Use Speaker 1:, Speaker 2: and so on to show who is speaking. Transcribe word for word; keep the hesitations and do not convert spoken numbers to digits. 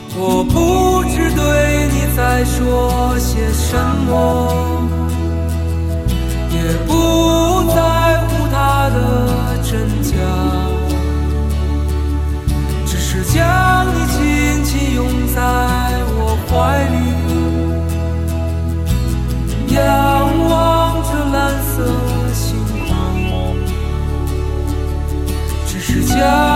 Speaker 1: 我不知对你在说些什么，也不在乎它的真假，只是将你紧紧拥在我怀里，仰望着蓝色星空，只是将